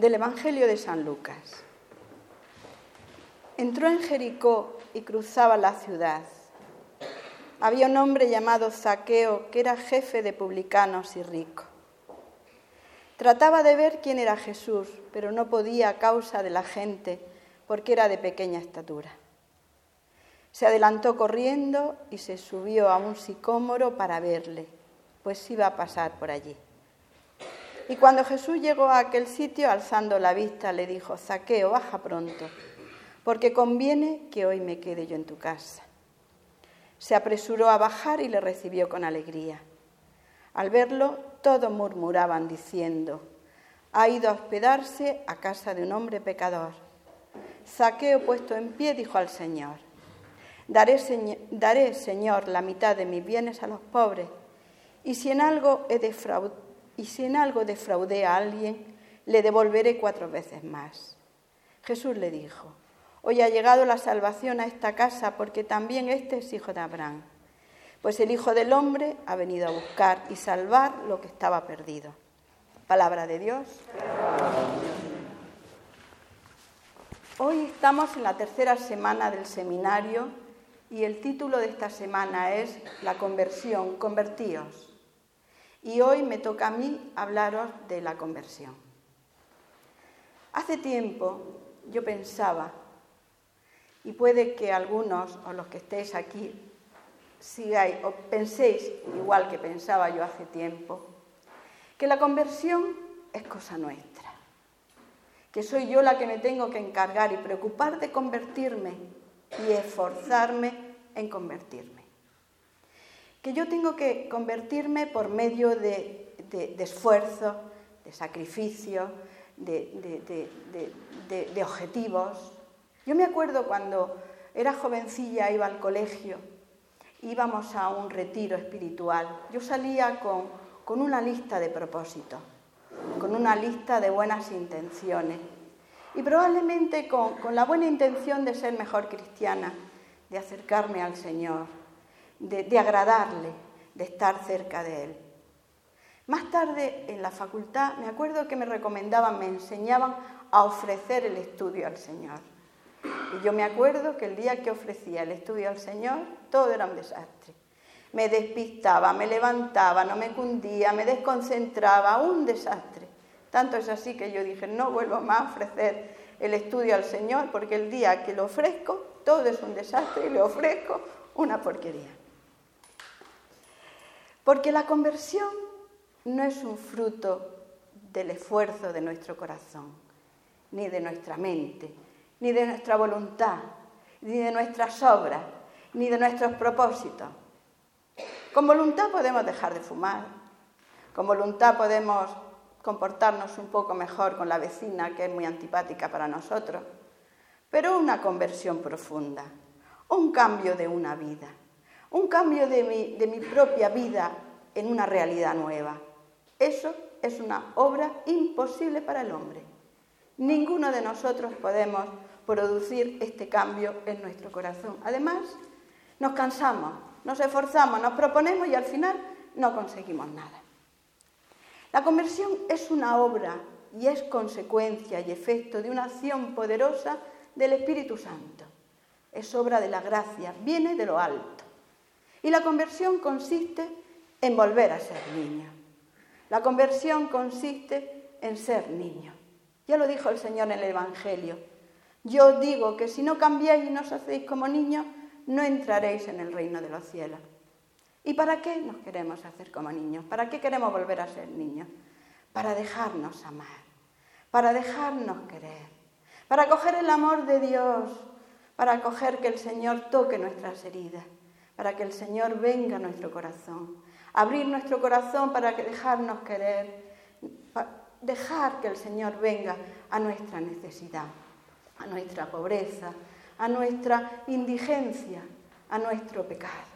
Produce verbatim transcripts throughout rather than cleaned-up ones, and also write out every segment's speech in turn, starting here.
Del Evangelio de San Lucas. Entró en Jericó y cruzaba la ciudad. Había un hombre llamado Zaqueo, que era jefe de publicanos y rico. Trataba de ver quién era Jesús, pero no podía a causa de la gente, porque era de pequeña estatura. Se adelantó corriendo y se subió a un sicómoro para verle, pues iba a pasar por allí. Y cuando Jesús llegó a aquel sitio, alzando la vista, le dijo: Zaqueo, baja pronto, porque conviene que hoy me quede yo en tu casa. Se apresuró a bajar y le recibió con alegría. Al verlo, todos murmuraban diciendo: ha ido a hospedarse a casa de un hombre pecador. Zaqueo, puesto en pie, dijo al Señor: Daré, señor, daré, Señor, la mitad de mis bienes a los pobres, y si en algo he defraudado, Y si en algo defraudé a alguien, le devolveré cuatro veces más. Jesús le dijo: hoy ha llegado la salvación a esta casa, porque también este es hijo de Abraham. Pues el Hijo del Hombre ha venido a buscar y salvar lo que estaba perdido. Palabra de Dios. Hoy estamos en la tercera semana del seminario y el título de esta semana es La conversión, convertíos. Y hoy me toca a mí hablaros de la conversión. Hace tiempo yo pensaba, y puede que algunos o los que estéis aquí sigáis o penséis igual que pensaba yo hace tiempo, que la conversión es cosa nuestra, que soy yo la que me tengo que encargar y preocupar de convertirme y esforzarme en convertirme. Que yo tengo que convertirme por medio de, de, de esfuerzo, de sacrificio, de, de, de, de, de, de objetivos. Yo me acuerdo cuando era jovencilla, iba al colegio, íbamos a un retiro espiritual. Yo salía con, con una lista de propósitos, con una lista de buenas intenciones y probablemente con, con la buena intención de ser mejor cristiana, de acercarme al Señor, De, de agradarle, de estar cerca de Él. Más tarde, en la facultad, me acuerdo que me recomendaban, me enseñaban a ofrecer el estudio al Señor. Y yo me acuerdo que el día que ofrecía el estudio al Señor, todo era un desastre. Me despistaba, me levantaba, no me cundía, me desconcentraba, un desastre. Tanto es así que yo dije, no vuelvo más a ofrecer el estudio al Señor, porque el día que lo ofrezco, todo es un desastre y le ofrezco una porquería. Porque la conversión no es un fruto del esfuerzo de nuestro corazón, ni de nuestra mente, ni de nuestra voluntad, ni de nuestras obras, ni de nuestros propósitos. Con voluntad podemos dejar de fumar, con voluntad podemos comportarnos un poco mejor con la vecina, que es muy antipática para nosotros, pero una conversión profunda, un cambio de una vida. Un cambio de mi, de mi propia vida en una realidad nueva. Eso es una obra imposible para el hombre. Ninguno de nosotros podemos producir este cambio en nuestro corazón. Además, nos cansamos, nos esforzamos, nos proponemos y al final no conseguimos nada. La conversión es una obra y es consecuencia y efecto de una acción poderosa del Espíritu Santo. Es obra de la gracia, viene de lo alto. Y la conversión consiste en volver a ser niño. La conversión consiste en ser niño. Ya lo dijo el Señor en el Evangelio. Yo os digo que si no cambiáis y no os hacéis como niños, no entraréis en el reino de los cielos. ¿Y para qué nos queremos hacer como niños? ¿Para qué queremos volver a ser niños? Para dejarnos amar, para dejarnos querer, para coger el amor de Dios, para coger que el Señor toque nuestras heridas, para que el Señor venga a nuestro corazón, abrir nuestro corazón para que dejarnos querer, dejar que el Señor venga a nuestra necesidad, a nuestra pobreza, a nuestra indigencia, a nuestro pecado.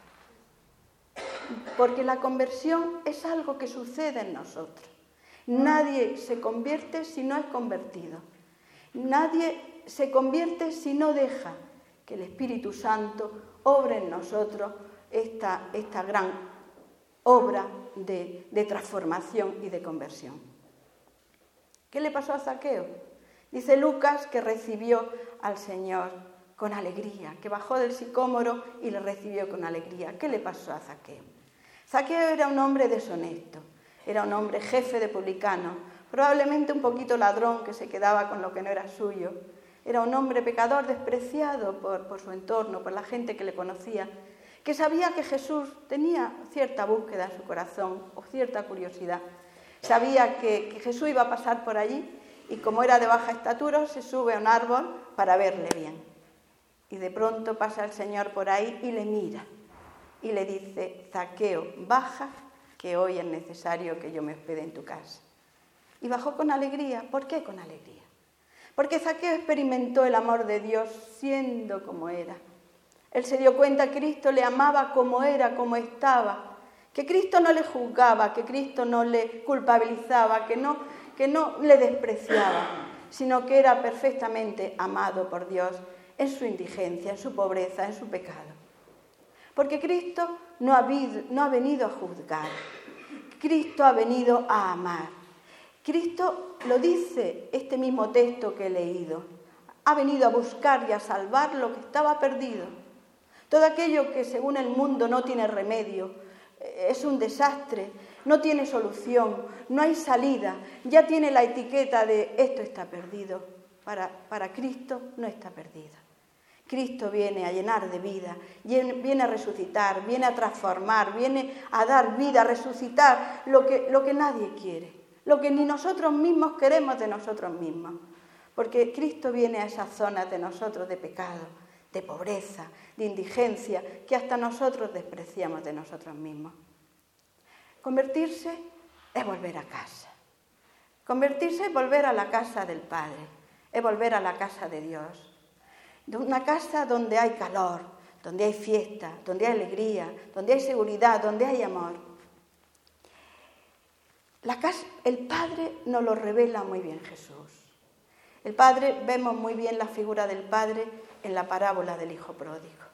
Porque la conversión es algo que sucede en nosotros. Nadie se convierte si no es convertido. Nadie se convierte si no deja que el Espíritu Santo obre en nosotros esta, esta gran obra de, de transformación y de conversión. ¿Qué le pasó a Zaqueo? Dice Lucas que recibió al Señor con alegría, que bajó del sicómoro y le recibió con alegría. ¿Qué le pasó a Zaqueo? Zaqueo era un hombre deshonesto, era un hombre jefe de publicanos, probablemente un poquito ladrón que se quedaba con lo que no era suyo. Era un hombre pecador despreciado por, por su entorno, por la gente que le conocía, que sabía que Jesús tenía cierta búsqueda en su corazón o cierta curiosidad. Sabía que, que Jesús iba a pasar por allí y como era de baja estatura se sube a un árbol para verle bien. Y de pronto pasa el Señor por ahí y le mira y le dice: Zaqueo, baja, que hoy es necesario que yo me hospede en tu casa. Y bajó con alegría. ¿Por qué con alegría? Porque Zaqueo experimentó el amor de Dios siendo como era. Él se dio cuenta que Cristo le amaba como era, como estaba, que Cristo no le juzgaba, que Cristo no le culpabilizaba, que no, que no le despreciaba, sino que era perfectamente amado por Dios en su indigencia, en su pobreza, en su pecado. Porque Cristo no ha, habido, no ha venido a juzgar, Cristo ha venido a amar. Cristo lo dice este mismo texto que he leído. Ha venido a buscar y a salvar lo que estaba perdido. Todo aquello que según el mundo no tiene remedio, es un desastre, no tiene solución, no hay salida, ya tiene la etiqueta de esto está perdido. Para, para Cristo no está perdido. Cristo viene a llenar de vida, viene a resucitar, viene a transformar, viene a dar vida, a resucitar lo que, lo que nadie quiere, lo que ni nosotros mismos queremos de nosotros mismos. Porque Cristo viene a esas zonas de nosotros de pecado, de pobreza, de indigencia, que hasta nosotros despreciamos de nosotros mismos. Convertirse es volver a casa. Convertirse es volver a la casa del Padre, es volver a la casa de Dios. De una casa donde hay calor, donde hay fiesta, donde hay alegría, donde hay seguridad, donde hay amor. La casa, el Padre nos lo revela muy bien Jesús. El Padre, vemos muy bien la figura del Padre en la parábola del Hijo Pródigo.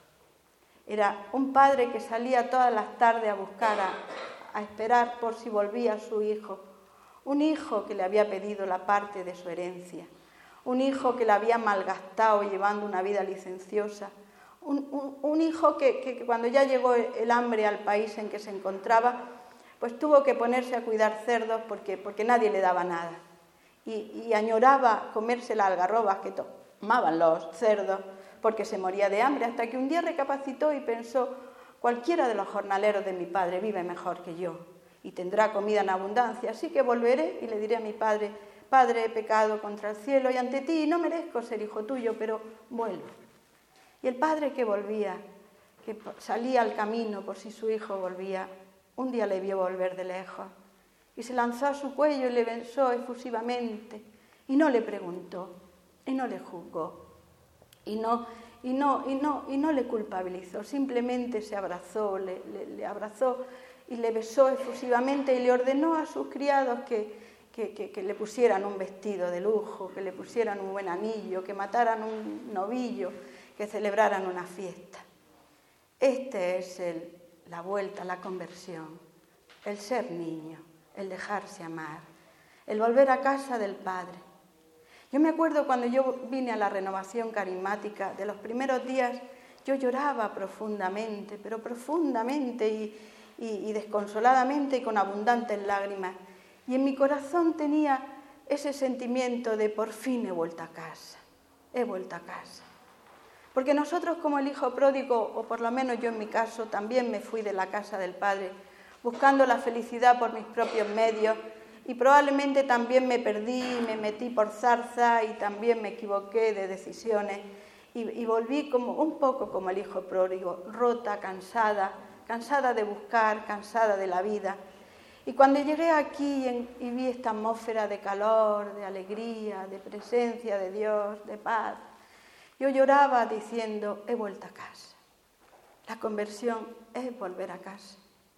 Era un padre que salía todas las tardes a buscar, a, a esperar por si volvía su hijo. Un hijo que le había pedido la parte de su herencia. Un hijo que le había malgastado llevando una vida licenciosa. Un, un, un hijo que, que cuando ya llegó el hambre al país en que se encontraba, pues tuvo que ponerse a cuidar cerdos porque, porque nadie le daba nada. Y, y añoraba comerse las algarrobas que tomaban los cerdos porque se moría de hambre, hasta que un día recapacitó y pensó: cualquiera de los jornaleros de mi padre vive mejor que yo y tendrá comida en abundancia, así que volveré y le diré a mi padre: Padre, he pecado contra el cielo y ante ti, y no merezco ser hijo tuyo, pero vuelvo. Y el padre que volvía, que salía al camino por si su hijo volvía, un día le vio volver de lejos y se lanzó a su cuello y le besó efusivamente y no le preguntó y no le juzgó y no, y no, y no, y no le culpabilizó, simplemente se abrazó, le, le, le abrazó y le besó efusivamente y le ordenó a sus criados que, que, que, que le pusieran un vestido de lujo, que le pusieran un buen anillo, que mataran un novillo, que celebraran una fiesta. Este es el, la vuelta, la conversión, el ser niño, el dejarse amar, el volver a casa del Padre. Yo me acuerdo cuando yo vine a la renovación carismática, de los primeros días, yo lloraba profundamente, pero profundamente y, y, y desconsoladamente y con abundantes lágrimas. Y en mi corazón tenía ese sentimiento de por fin he vuelto a casa, he vuelto a casa. Porque nosotros como el hijo pródigo, o por lo menos yo en mi caso, también me fui de la casa del Padre, buscando la felicidad por mis propios medios, y probablemente también me perdí, me metí por zarza y también me equivoqué de decisiones, y, y volví como, un poco como el hijo pródigo, rota, cansada, cansada de buscar, cansada de la vida. Y cuando llegué aquí en, y vi esta atmósfera de calor, de alegría, de presencia de Dios, de paz, yo lloraba diciendo, he vuelto a casa. La conversión es volver a casa.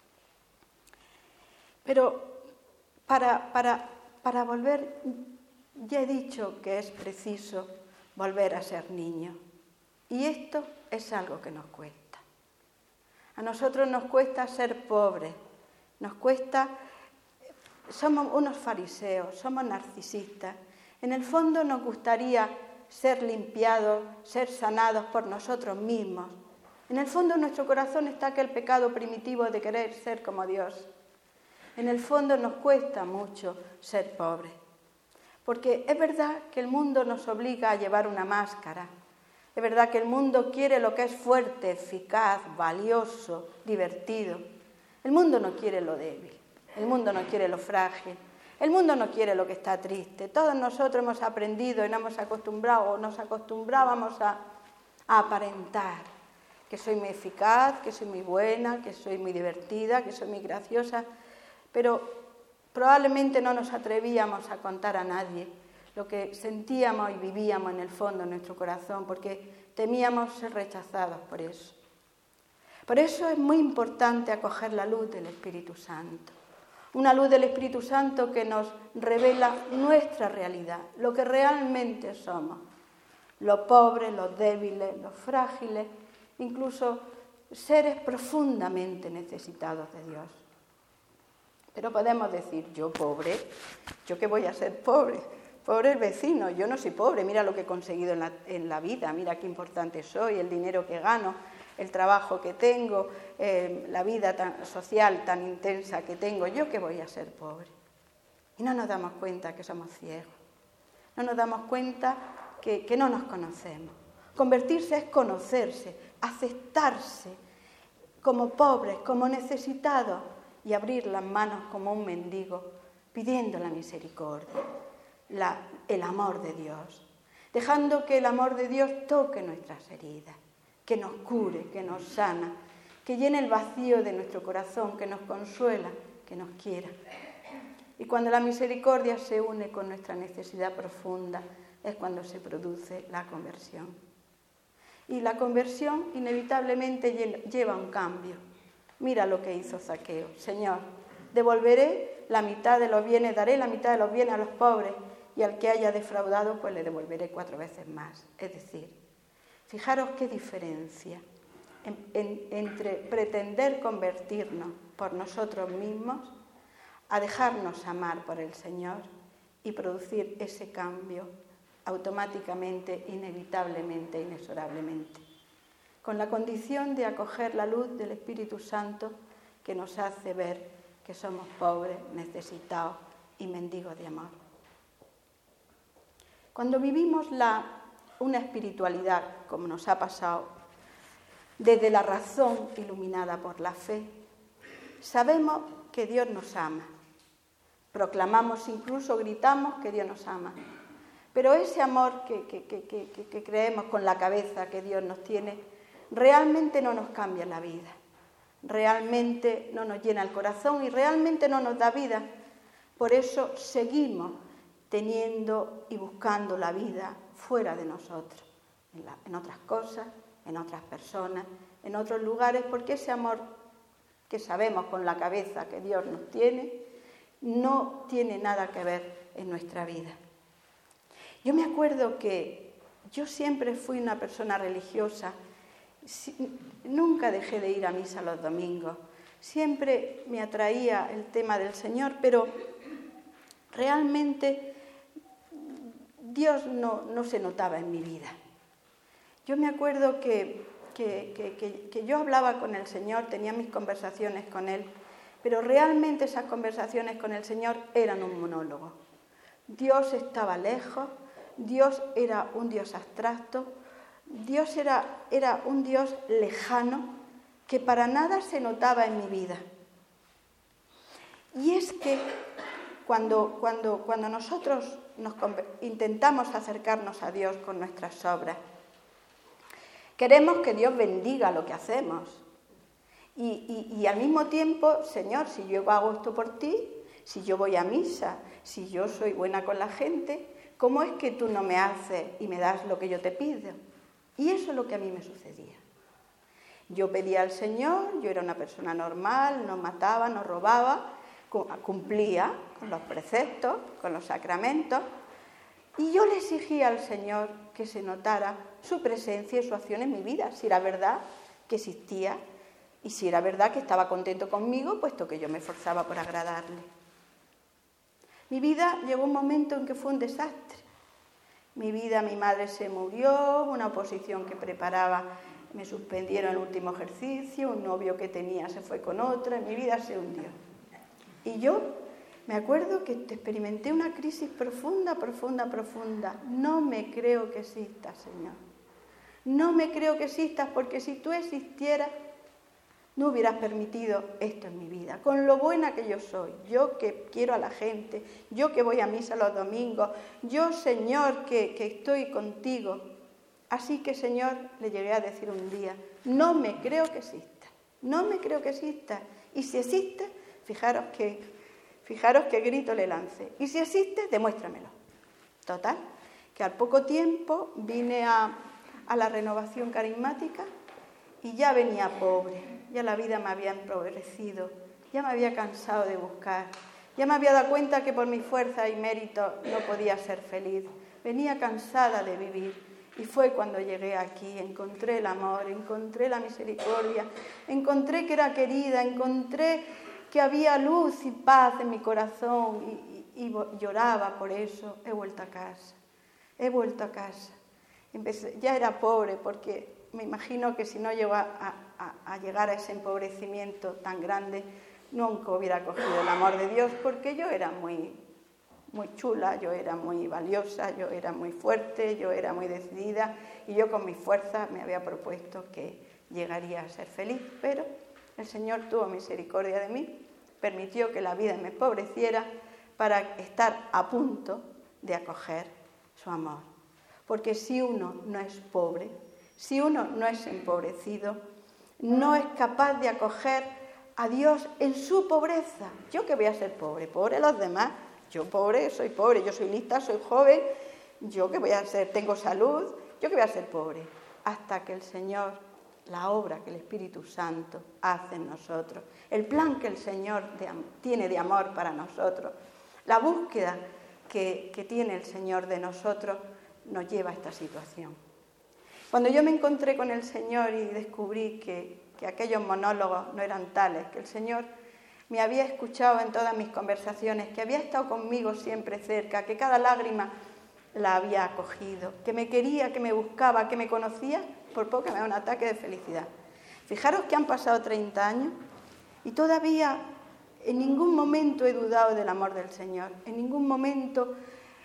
Pero para, para, para volver, ya he dicho que es preciso volver a ser niño. Y esto es algo que nos cuesta. A nosotros nos cuesta ser pobres, nos cuesta somos unos fariseos, somos narcisistas. En el fondo nos gustaría ser limpiados, ser sanados por nosotros mismos. En el fondo en nuestro corazón está aquel pecado primitivo de querer ser como Dios. En el fondo nos cuesta mucho ser pobres. Porque es verdad que el mundo nos obliga a llevar una máscara. Es verdad que el mundo quiere lo que es fuerte, eficaz, valioso, divertido. El mundo no quiere lo débil. El mundo no quiere lo frágil. El mundo no quiere lo que está triste. Todos nosotros hemos aprendido y nos hemos acostumbrado o nos acostumbrábamos a, a aparentar que soy muy eficaz, que soy muy buena, que soy muy divertida, que soy muy graciosa, pero probablemente no nos atrevíamos a contar a nadie lo que sentíamos y vivíamos en el fondo de nuestro corazón, porque temíamos ser rechazados por eso. Por eso es muy importante acoger la luz del Espíritu Santo. Una luz del Espíritu Santo que nos revela nuestra realidad, lo que realmente somos. Los pobres, los débiles, los frágiles, incluso seres profundamente necesitados de Dios. Pero podemos decir, yo pobre, ¿yo qué voy a ser pobre? Pobre el vecino, yo no soy pobre, mira lo que he conseguido en la, en la vida, mira qué importante soy, el dinero que gano, el trabajo que tengo, eh, la vida tan social tan intensa que tengo, ¿yo qué voy a ser pobre? Y no nos damos cuenta que somos ciegos, no nos damos cuenta que, que no nos conocemos. Convertirse es conocerse, aceptarse como pobres, como necesitados y abrir las manos como un mendigo pidiendo la misericordia, la, el amor de Dios, dejando que el amor de Dios toque nuestras heridas, que nos cure, que nos sana, que llene el vacío de nuestro corazón, que nos consuela, que nos quiera. Y cuando la misericordia se une con nuestra necesidad profunda, es cuando se produce la conversión. Y la conversión inevitablemente lleva un cambio. Mira lo que hizo Zaqueo. Señor, devolveré la mitad de los bienes, daré la mitad de los bienes a los pobres, y al que haya defraudado, pues le devolveré cuatro veces más. Es decir, fijaros qué diferencia en, en, entre pretender convertirnos por nosotros mismos a dejarnos amar por el Señor y producir ese cambio automáticamente, inevitablemente, inexorablemente, con la condición de acoger la luz del Espíritu Santo que nos hace ver que somos pobres, necesitados y mendigos de amor. Cuando vivimos la, una espiritualidad, como nos ha pasado, desde la razón iluminada por la fe, sabemos que Dios nos ama. Proclamamos, incluso gritamos que Dios nos ama. Pero ese amor que, que, que, que, que creemos con la cabeza que Dios nos tiene, realmente no nos cambia la vida. Realmente no nos llena el corazón y realmente no nos da vida. Por eso seguimos teniendo y buscando la vida fuera de nosotros, en, la, en otras cosas, en otras personas, en otros lugares, porque ese amor que sabemos con la cabeza que Dios nos tiene, no tiene nada que ver en nuestra vida. Yo me acuerdo que yo siempre fui una persona religiosa, nunca dejé de ir a misa los domingos, siempre me atraía el tema del Señor, pero realmente Dios no, no se notaba en mi vida. Yo me acuerdo que, que, que, que, que yo hablaba con el Señor, tenía mis conversaciones con Él, pero realmente esas conversaciones con el Señor eran un monólogo. Dios estaba lejos, Dios era un Dios abstracto, Dios era, era un Dios lejano que para nada se notaba en mi vida. Y es que cuando, cuando, cuando nosotros nos intentamos acercarnos a Dios con nuestras obras, queremos que Dios bendiga lo que hacemos. Y, y, y al mismo tiempo, Señor, si yo hago esto por ti, si yo voy a misa, si yo soy buena con la gente, ¿cómo es que tú no me haces y me das lo que yo te pido? Y eso es lo que a mí me sucedía. Yo pedía al Señor, yo era una persona normal, no mataba, no robaba, cumplía con los preceptos, con los sacramentos, y yo le exigía al Señor que se notara su presencia y su acción en mi vida, si era verdad que existía y si era verdad que estaba contento conmigo, puesto que yo me esforzaba por agradarle. Mi vida llegó un momento en que fue un desastre. Mi vida, mi madre se murió, una oposición que preparaba, me suspendieron el último ejercicio, un novio que tenía se fue con otra, mi vida se hundió. Y yo me acuerdo que experimenté una crisis profunda, profunda, profunda. No me creo que existas, Señor. No me creo que existas, porque si tú existieras, no hubieras permitido esto en mi vida. Con lo buena que yo soy, yo que quiero a la gente, yo que voy a misa los domingos, yo, Señor, que, que estoy contigo. Así que, Señor, le llegué a decir un día, no me creo que existas, no me creo que existas. Y si existes, fijaros que, fijaros qué grito le lancé. Y si existes, demuéstramelo. Total, que al poco tiempo vine a... a la renovación carismática y ya venía pobre, ya la vida me había empobrecido, ya me había cansado de buscar, ya me había dado cuenta que por mi fuerza y mérito no podía ser feliz, venía cansada de vivir y fue cuando llegué aquí, encontré el amor, encontré la misericordia, encontré que era querida, encontré que había luz y paz en mi corazón y, y, y lloraba por eso, he vuelto a casa, he vuelto a casa. Empecé, ya era pobre porque me imagino que si no llegó a, a, a llegar a ese empobrecimiento tan grande, nunca hubiera cogido el amor de Dios, porque yo era muy, muy chula, yo era muy valiosa, yo era muy fuerte, yo era muy decidida y yo con mi fuerza me había propuesto que llegaría a ser feliz, pero el Señor tuvo misericordia de mí, permitió que la vida me empobreciera para estar a punto de acoger su amor. Porque si uno no es pobre, si uno no es empobrecido, no es capaz de acoger a Dios en su pobreza. ¿Yo qué voy a ser pobre? Pobre los demás. Yo pobre, soy pobre, yo soy lista, soy joven. ¿Yo qué voy a ser? Tengo salud. ¿Yo qué voy a ser pobre? Hasta que el Señor, la obra que el Espíritu Santo hace en nosotros, el plan que el Señor de, tiene de amor para nosotros, la búsqueda que, que tiene el Señor de nosotros, nos lleva a esta situación. Cuando yo me encontré con el Señor y descubrí que, que aquellos monólogos no eran tales, que el Señor me había escuchado en todas mis conversaciones, que había estado conmigo siempre cerca, que cada lágrima la había acogido, que me quería, que me buscaba, que me conocía, por poco me da un ataque de felicidad. Fijaros que han pasado treinta años y todavía en ningún momento he dudado del amor del Señor, en ningún momento...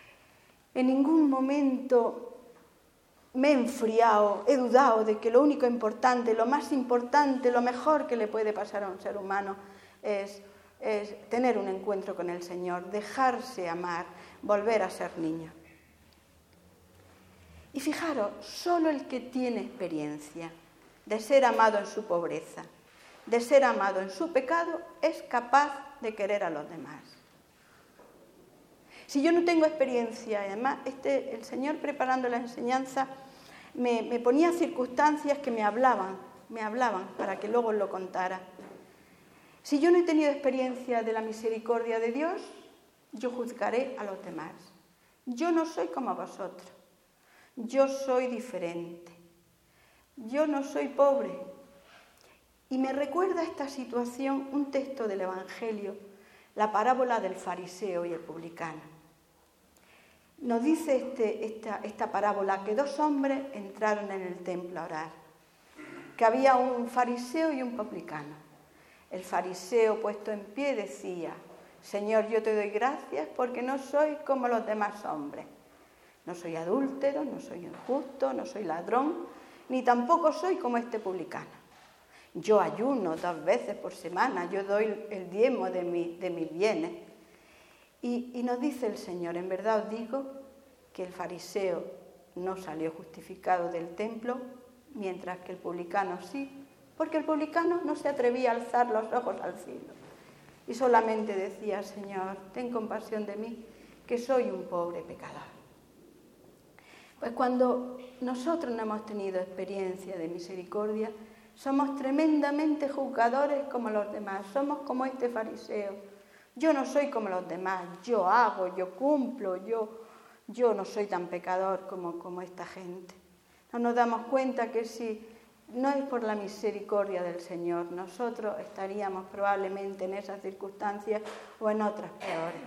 En ningún momento me he enfriado, he dudado de que lo único importante, lo más importante, lo mejor que le puede pasar a un ser humano es, es tener un encuentro con el Señor, dejarse amar, volver a ser niño. Y fijaros, solo el que tiene experiencia de ser amado en su pobreza, de ser amado en su pecado, es capaz de querer a los demás. Si yo no tengo experiencia, además, este, el Señor preparando la enseñanza me, me ponía circunstancias que me hablaban, me hablaban para que luego lo contara. Si yo no he tenido experiencia de la misericordia de Dios, yo juzgaré a los demás. Yo no soy como vosotros, yo soy diferente, yo no soy pobre. Y me recuerda esta situación un texto del Evangelio, la parábola del fariseo y el publicano. Nos dice este, esta, esta parábola que dos hombres entraron en el templo a orar, que había un fariseo y un publicano. El fariseo, puesto en pie, decía: Señor, yo te doy gracias porque no soy como los demás hombres. No soy adúltero, no soy injusto, no soy ladrón, ni tampoco soy como este publicano. Yo ayuno dos veces por semana, yo doy el diezmo de, mi, de mis bienes. Y, y nos dice el Señor: en verdad os digo que el fariseo no salió justificado del templo, mientras que el publicano sí, porque el publicano no se atrevía a alzar los ojos al cielo. Y solamente decía: Señor, ten compasión de mí, que soy un pobre pecador. Pues cuando nosotros no hemos tenido experiencia de misericordia, somos tremendamente juzgadores como los demás, somos como este fariseo. Yo no soy como los demás, yo hago, yo cumplo, yo, yo no soy tan pecador como, como esta gente. No nos damos cuenta que si no es por la misericordia del Señor, nosotros estaríamos probablemente en esas circunstancias o en otras peores.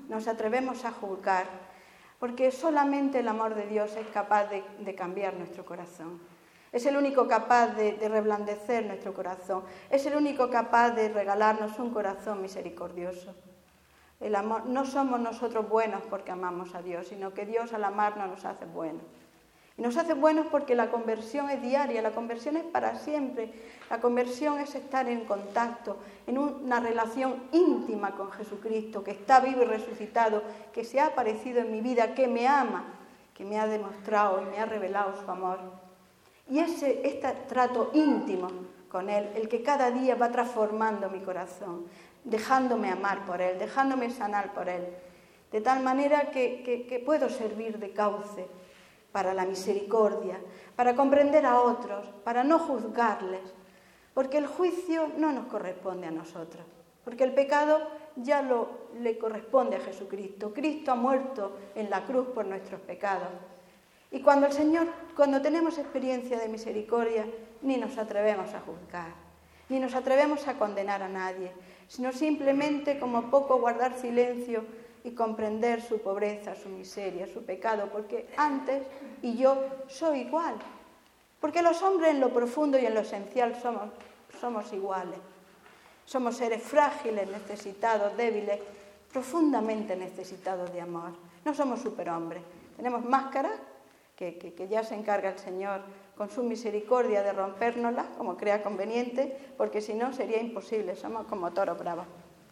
nos atrevemos a juzgar, porque solamente el amor de Dios es capaz de, de cambiar nuestro corazón. Es el único capaz de, de reblandecer nuestro corazón. Es el único capaz de regalarnos un corazón misericordioso. El amor, no somos nosotros buenos porque amamos a Dios, sino que Dios al amarnos nos hace buenos. Y nos hace buenos porque la conversión es diaria, la conversión es para siempre. La conversión es estar en contacto, en una relación íntima con Jesucristo, que está vivo y resucitado, que se ha aparecido en mi vida, que me ama, que me ha demostrado y me ha revelado su amor. Y ese este trato íntimo con Él, el que cada día va transformando mi corazón, dejándome amar por Él, dejándome sanar por Él, de tal manera que, que, que puedo servir de cauce para la misericordia, para comprender a otros, para no juzgarles, porque el juicio no nos corresponde a nosotros, porque el pecado ya lo, le corresponde a Jesucristo. Cristo ha muerto en la cruz por nuestros pecados. Y cuando el Señor, cuando tenemos experiencia de misericordia, ni nos atrevemos a juzgar, ni nos atrevemos a condenar a nadie, sino simplemente como poco guardar silencio y comprender su pobreza, su miseria, su pecado, porque antes y yo soy igual. Porque los hombres en lo profundo y en lo esencial somos, somos iguales. Somos seres frágiles, necesitados, débiles, profundamente necesitados de amor. No somos superhombres. Tenemos máscaras que, que, que ya se encarga el Señor con su misericordia de rompérnoslas como crea conveniente, porque si no sería imposible, somos como toros bravos.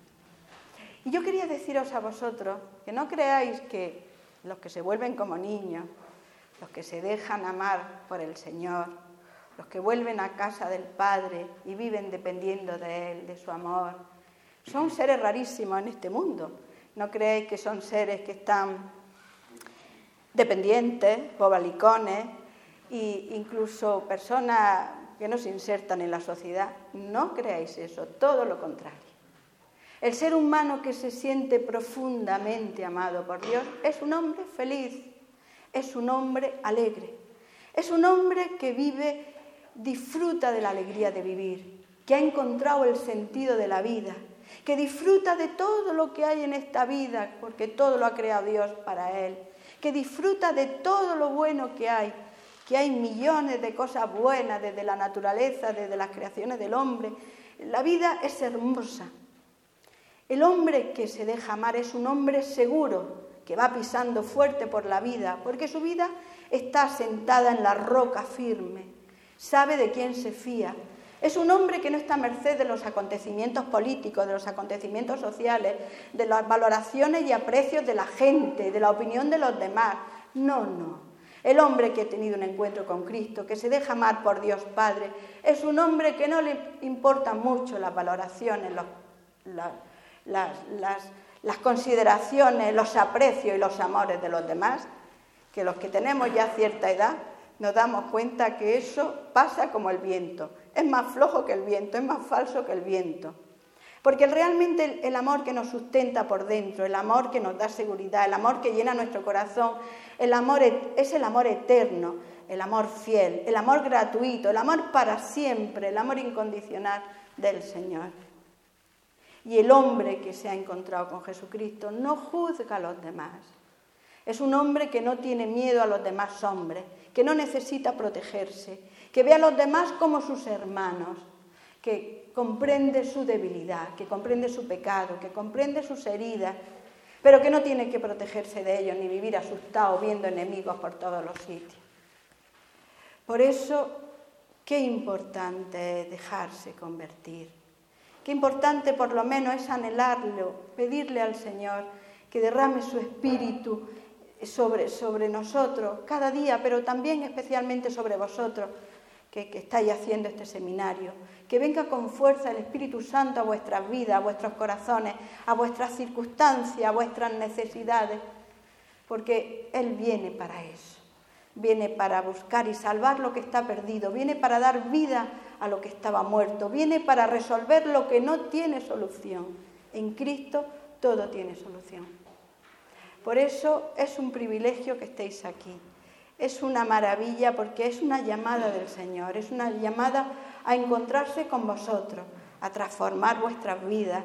Y yo quería deciros a vosotros que no creáis que los que se vuelven como niños, los que se dejan amar por el Señor, los que vuelven a casa del Padre y viven dependiendo de Él, de su amor, son seres rarísimos en este mundo. No creéis que son seres que están dependientes, bobalicones, e incluso personas que no se insertan en la sociedad. No creáis eso, todo lo contrario. El ser humano que se siente profundamente amado por Dios es un hombre feliz, es un hombre alegre, es un hombre que vive, disfruta de la alegría de vivir, que ha encontrado el sentido de la vida, que disfruta de todo lo que hay en esta vida, porque todo lo ha creado Dios para él, que disfruta de todo lo bueno que hay, que hay millones de cosas buenas desde la naturaleza, desde las creaciones del hombre. La vida es hermosa. El hombre que se deja amar es un hombre seguro, que va pisando fuerte por la vida, porque su vida está asentada en la roca firme, sabe de quién se fía. Es un hombre que no está a merced de los acontecimientos políticos, de los acontecimientos sociales, de las valoraciones y aprecios de la gente, de la opinión de los demás. No, no. El hombre que ha tenido un encuentro con Cristo, que se deja amar por Dios Padre, es un hombre que no le importan mucho las valoraciones, los, la, Las, las, las consideraciones, los aprecios y los amores de los demás, que los que tenemos ya cierta edad nos damos cuenta que eso pasa como el viento, es más flojo que el viento, es más falso que el viento, porque realmente el, el amor que nos sustenta por dentro, el amor que nos da seguridad, el amor que llena nuestro corazón, el amor es el amor eterno, el amor fiel, el amor gratuito, el amor para siempre, el amor incondicional del Señor. Y el hombre que se ha encontrado con Jesucristo no juzga a los demás. Es un hombre que no tiene miedo a los demás hombres, que no necesita protegerse, que ve a los demás como sus hermanos, que comprende su debilidad, que comprende su pecado, que comprende sus heridas, pero que no tiene que protegerse de ellos ni vivir asustado viendo enemigos por todos los sitios. Por eso, qué importante es dejarse convertir. Qué importante por lo menos es anhelarlo, pedirle al Señor que derrame su espíritu sobre, sobre nosotros cada día, pero también especialmente sobre vosotros que, que estáis haciendo este seminario. Que venga con fuerza el Espíritu Santo a vuestras vidas, a vuestros corazones, a vuestras circunstancias, a vuestras necesidades, porque Él viene para eso. Viene para buscar y salvar lo que está perdido, viene para dar vida a lo que estaba muerto, viene para resolver lo que no tiene solución. En Cristo todo tiene solución. Por eso es un privilegio que estéis aquí. Es una maravilla porque es una llamada del Señor, es una llamada a encontrarse con vosotros, a transformar vuestras vidas,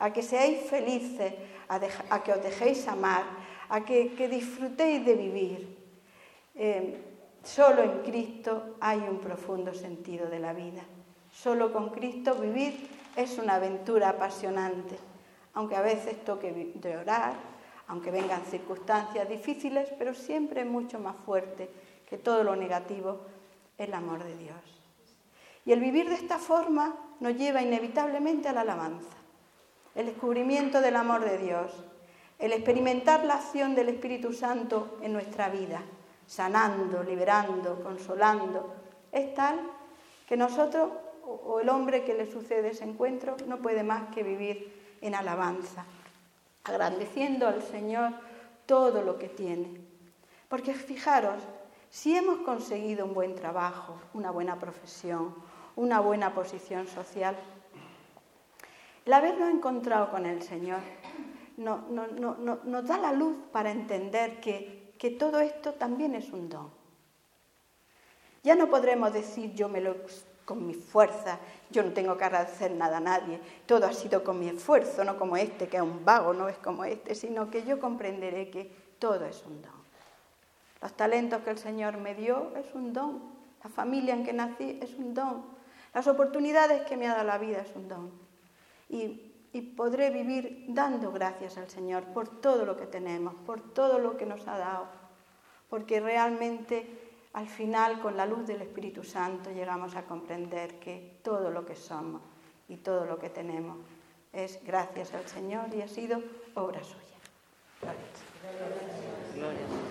a que seáis felices, a, deja, a que os dejéis amar, a que, que disfrutéis de vivir. Eh, solo en Cristo hay un profundo sentido de la vida. Solo con Cristo vivir es una aventura apasionante, aunque a veces toque llorar, aunque vengan circunstancias difíciles, pero siempre es mucho más fuerte que todo lo negativo el amor de Dios. Y el vivir de esta forma nos lleva inevitablemente a la alabanza, el descubrimiento del amor de Dios, el experimentar la acción del Espíritu Santo en nuestra vida, sanando, liberando, consolando. Es tal que nosotros, o el hombre que le sucede ese encuentro, no puede más que vivir en alabanza, agradeciendo al Señor todo lo que tiene. Porque fijaros, si hemos conseguido un buen trabajo, una buena profesión, una buena posición social, el habernos encontrado con el Señor no, no, no, no, nos da la luz para entender que, que todo esto también es un don. Ya no podremos decir yo me lo con mi fuerza, yo no tengo que agradecer nada a nadie, todo ha sido con mi esfuerzo, no como este que es un vago, no es como este, sino que yo comprenderé que todo es un don. Los talentos que el Señor me dio es un don, la familia en que nací es un don, las oportunidades que me ha dado la vida es un don. Y, y podré vivir dando gracias al Señor por todo lo que tenemos, por todo lo que nos ha dado, porque realmente al final, con la luz del Espíritu Santo, llegamos a comprender que todo lo que somos y todo lo que tenemos es gracias al Señor y ha sido obra suya. Gloria a Dios.